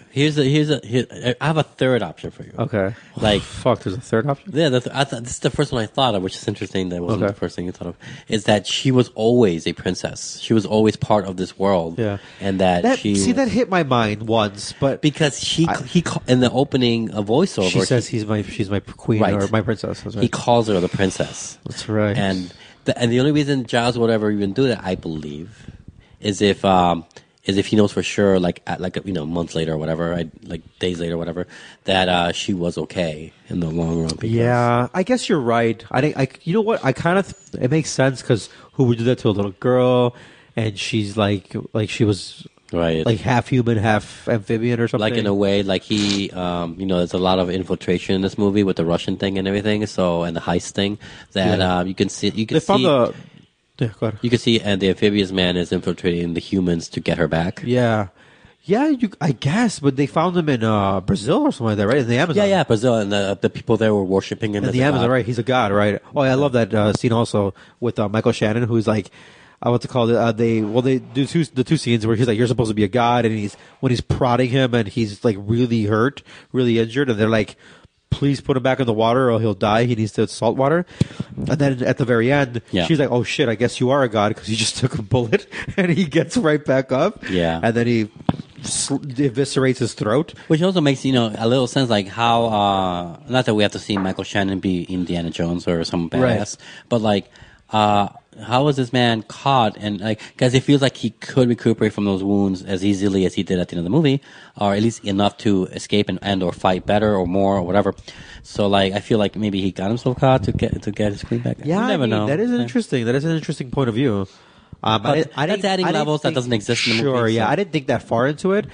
I have a third option for you. Okay, Like- fuck. There's a third option. Yeah, I thought this is the first one I thought of, which is interesting. That wasn't Okay. the first thing you thought of. Is that she was always a princess. She was always part of this world. Yeah, and that that she that hit my mind once, but because he in the opening voiceover she says she's my queen, Right. or my princess. That's right. he calls her the princess. That's right. And the only reason Giles would ever even do that, I believe, is if he knows for sure, like months later or whatever, like days later or whatever, that she was okay in the long run. Because, Yeah, I guess you're right. You know what? I kind of it makes sense, because who would do that to a little girl, and she's like she was right, like half human, half amphibian or something. like in a way, like he, there's a lot of infiltration in this movie with the Russian thing and everything. So and the heist thing that you can see. they found the. Yeah, go ahead. You can see, and the amphibious man is infiltrating the humans to get her back. Yeah. I guess, but they found him in Brazil or something like that, right? In the Amazon. Yeah, Brazil, and the people there were worshiping him. In as the a Amazon, god. right? He's a god, right? Oh, yeah, I love that scene also with Michael Shannon, who's like, I want to call it. They do the two scenes where he's like, "You're supposed to be a god," and when he's prodding him, and he's like really hurt, really injured, and they're like, please put him back in the water or he'll die. He needs salt water. And then at the very end, she's like, oh shit, I guess you are a god, because you just took a bullet. And he gets right back up. Yeah. And then he eviscerates his throat. Which also makes, a little sense, like how, not that we have to see Michael Shannon be Indiana Jones or some badass, Right. but like, how was this man caught? And like, because it feels like he could recuperate from those wounds as easily as he did at the end of the movie, or at least enough to escape and or fight better or more or whatever. So like, I feel like maybe he got himself caught to get his queen back. Yeah, you never know. That is interesting. That is an interesting point of view. But that's adding levels that doesn't exist in the movie. Sure, yeah. so- I didn't think that far into it.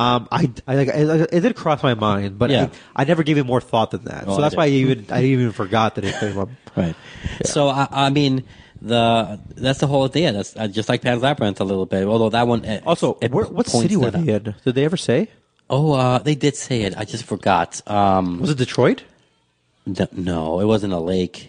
It did cross my mind, but Yeah. I never gave it more thought than that. Oh, so I that's did. why I even forgot that it came up. Right. So I mean, that's the whole idea. That's just like Pan's Labyrinth a little bit. Although that one Also, what city were they in? Did they ever say? Oh, they did say it. I just forgot. Was it Detroit? No, it wasn't a lake.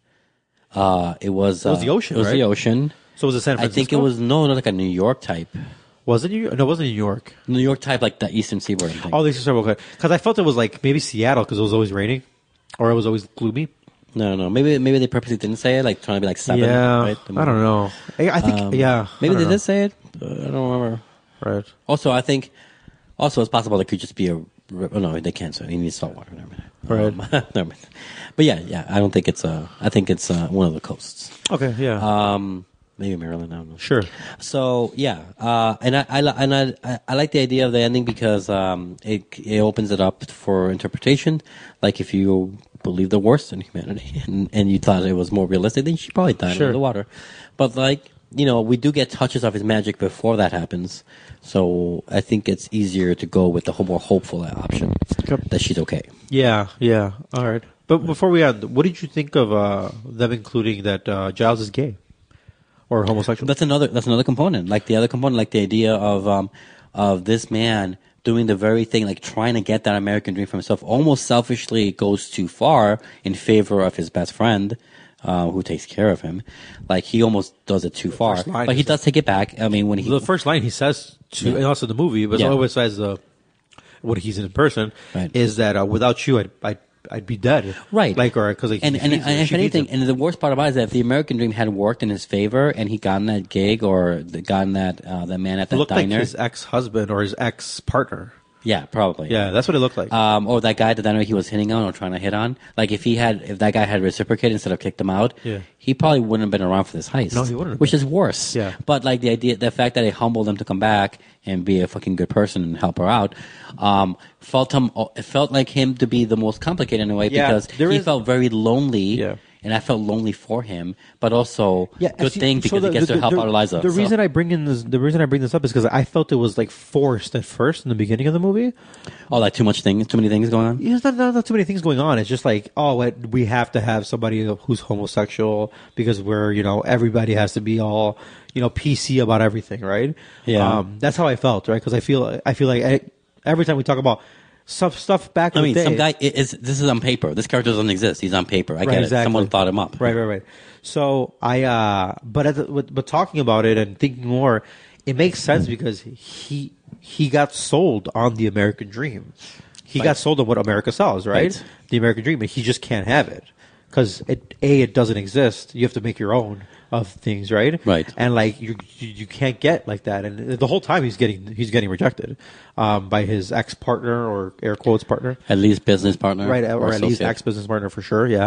It was the ocean, It was right? the ocean. So was it San I Francisco? think it was like a New York type. Was it New York? No, it wasn't New York. New York type, like the Eastern Seaboard. I think. Oh, this is okay. Because I felt it was like maybe Seattle because it was always raining, or it was always gloomy. No. Maybe they purposely didn't say it, like trying to be like seven. Yeah, right? I don't know. I think yeah. Maybe I they don't know. did say it. But I don't remember. Right. Also, I think it's possible it could just be oh, no, they can't. So you need salt water. Never mind. Right. Never mind. But yeah. I don't think it's I think it's one of the coasts. Okay. Yeah. Maybe Maryland. I don't know. Sure. So yeah, and I like the idea of the ending because it opens it up for interpretation. Like if you believe the worst in humanity and you thought it was more realistic, then she probably died Sure. under the water. But like we do get touches of his magic before that happens. So I think it's easier to go with the more hopeful option that she's okay. Yeah. Yeah. All right. But before we end, what did you think of them including that Giles is gay or homosexual? That's another component. Like the other component, like the idea of this man doing the very thing, like trying to get that American dream for himself, almost selfishly goes too far in favor of his best friend, who takes care of him. Like he almost does it too far, first line but he is does take it back. I mean, when he The first line he says to, Yeah. and also the movie, but Yeah. always says what he's in person Right. is that without you, I'd be dead. Right. Like, or because and if anything, and the worst part about it is that if the American dream had worked in his favor and he gotten that gig or gotten that the man at that looked like diner, his ex-husband or his ex-partner. yeah, probably. Yeah, that's what it looked like. Or that guy at the diner he was hitting on or trying to hit on. Like if that guy had reciprocated instead of kicked him out, Yeah. he probably wouldn't have been around for this heist. No, he wouldn't have Which been. is worse. Yeah. But like the fact that it humbled him to come back and be a fucking good person and help her out, it felt like him to be the most complicated in a way Yeah, because there he is- felt very lonely. Yeah. And I felt lonely for him, but also good actually, thing because he gets to help out Eliza. The so. reason I bring this up is because I felt it was like forced at first in the beginning of the movie. like too many things going on. There's not too many things going on. It's just like, we have to have somebody who's homosexual because everybody has to be all, PC about everything, right? Yeah. That's how I felt, right? Because I feel like every time we talk about stuff back in I mean, the day. some guy this is on paper. This character doesn't exist. He's on paper. I get exactly. it. Someone thought him up. Right. So but talking about it and thinking more, it makes sense because he got sold on the American dream. He got sold on what America sells, right? Right. The American dream, and he just can't have it because it doesn't exist. You have to make your own of things, right? Right. And like you can't get like that. And the whole time he's getting rejected by his ex partner or air quotes partner. At least business partner, Right, or at least associate. ex-business partner for sure, yeah.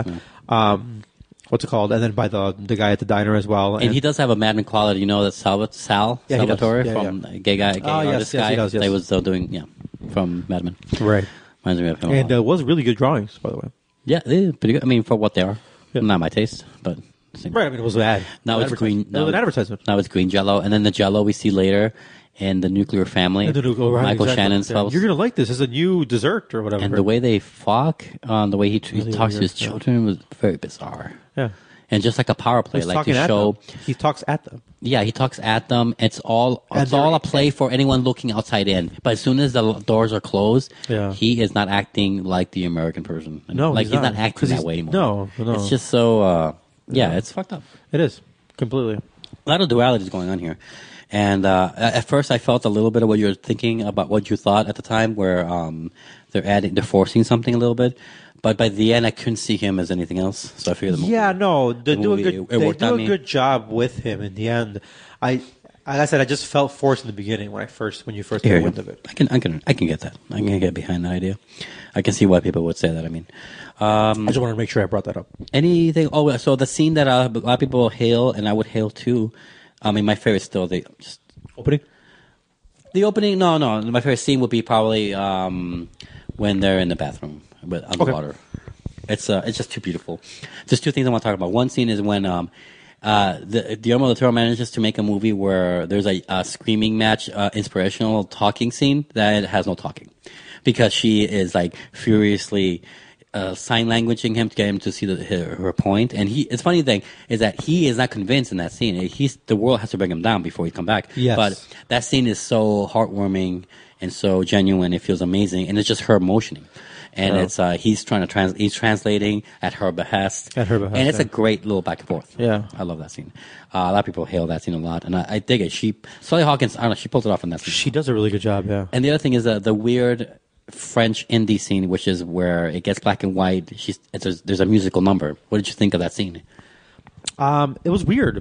What's it called? And then by the guy at the diner as well. And he does have a Madman quality. That Sal Yeah, he does. Salvatore Yeah, from gay yes, artist yes, guy. he does, yes. They was doing from Mad Men. Right. Reminds me of him. And was really good drawings, by the way. yeah, they're pretty good. I mean, for what they are, Yeah. not my taste, but same. Right, I mean, it was an ad. Now it's green. It was an advertisement. Now it's green Jello, and then the Jello we see later in the Nuclear Family. Right, Michael exactly. Shannon's Yeah. house. You're going to like this. It's a new dessert or whatever. And the way they fuck, the way he talks to his weird, yeah. children was very bizarre. Yeah. And just like a power play, He's like talking to at show. them. He talks at them. Yeah, he talks at them. It's all And they're- a play for anyone looking outside in. But as soon as the doors are closed, Yeah. he is not acting like the American person. No, like he's not not. acting 'Cause that he's- way anymore. no. It's just so. It's fucked up. It is. Completely. A lot of duality is going on here. And at first, I felt a little bit of what you were thinking about what you thought at the time, where they're forcing something alit bit. But by the end, I couldn't see him as anything else. So I figured the movie. Yeah, no, they do movie, a it good. They worked do on a me. good job with him in the end. Like I said, I just felt forced in the beginning when you first Here, got wind of it. I can get that. I can get behind that idea. I can see why people would say that. I mean, I just wanted to make sure I brought that up. anything. Oh, so the scene that a lot of people hail, and I would hail too. I mean, my favorite still Opening. the opening. No, my favorite scene would be probably when they're in the bathroom on the Okay. water. It's just too beautiful. There's two things I want to talk about. One scene is when Guillermo del Toro manages to make a movie where there's a screaming match, inspirational talking scene that has no talking, because she is like furiously sign languaging him to get him to see her point. And it's funny thing is that he is not convinced in that scene. The world has to bring him down before he come back. Yes. But that scene is so heartwarming and so genuine. It feels amazing, and it's just her motioning. And it's he's trying to he's translating at her behest. At her behest, and it's yeah. a great little back and forth. Yeah. I love that scene. A lot of people hail that scene a lot, and I dig it. Sally Hawkins, I don't know, she pulls it off in that scene. She does a really good job, yeah. And the other thing is the weird French indie scene, which is where it gets black and white. There's a musical number. What did you think of that scene? It was weird.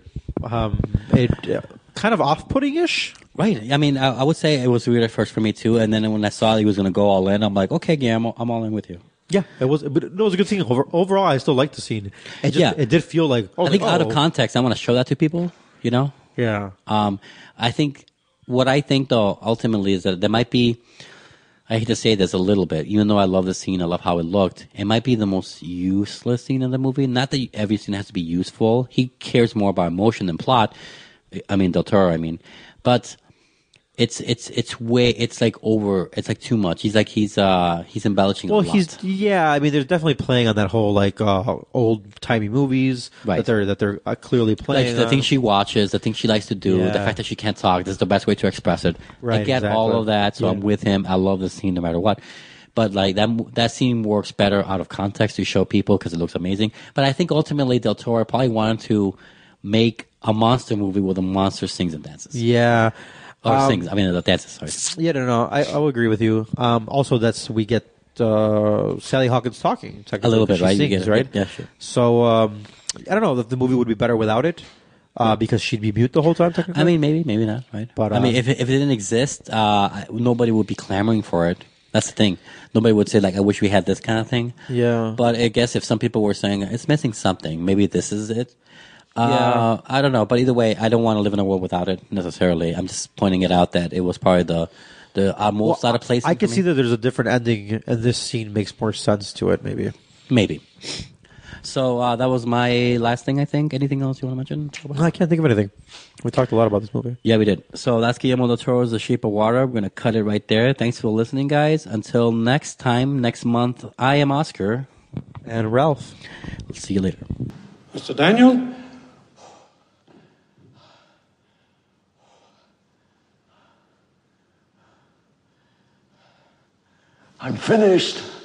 It kind of off-putting-ish. Right. I mean, I would say it was weird at first for me too, and then when I saw he was going to go all in, I'm like, okay, yeah, I'm all in with you. Yeah, it was. But it was a good scene. Overall, I still liked the scene. It did feel like. I think out of context, I want to show that to people. You know. Yeah. I think what I think though ultimately is that there might be. I hate to say this a little bit, even though I love the scene, I love how it looked. It might be the most useless scene in the movie. Not that every scene has to be useful. He cares more about emotion than plot. I mean, Del Toro. But it's like too much. He's embellishing. Well, a lot. there's definitely playing on that whole like old timey movies Right. that they're clearly playing. Like the things she watches, the things she likes to do, Yeah. the fact that she can't talk. This is the best way to express it. Right, I get exactly. all of that, so Yeah. I'm with him. I love the scene no matter what. But like that scene works better out of context to show people because it looks amazing. But I think ultimately Del Toro probably wanted to make a monster movie where the monster sings and dances. Yeah. Sings. I mean, the dances. Sorry. Yeah, no. I will agree with you. Also, we get Sally Hawkins talking A little bit, she right? You Sings, get it. right? Yeah, sure. So I don't know if the movie would be better without it, because she'd be mute the whole time. Technically, I mean, maybe not, right? But, I mean, if it didn't exist, nobody would be clamoring for it. That's the thing. Nobody would say like, "I wish we had this kind of thing." Yeah. But I guess if some people were saying it's missing something, maybe this is it. Yeah. I don't know. But either way, I don't want to live in a world without it necessarily. I'm just pointing it out that it was probably the most out of place. I can see that there's a different ending, and this scene makes more sense to it. Maybe. So that was my last thing. I think. Anything else you want to mention? No, I can't think of anything. We talked a lot about this movie. Yeah, we did. So that's Guillermo del Toro's The Shape of Water. We're going to cut it right there. Thanks for listening, guys. Until next time, next month, I am Oscar. And Ralph. See you later. Mr. Daniel? I'm finished.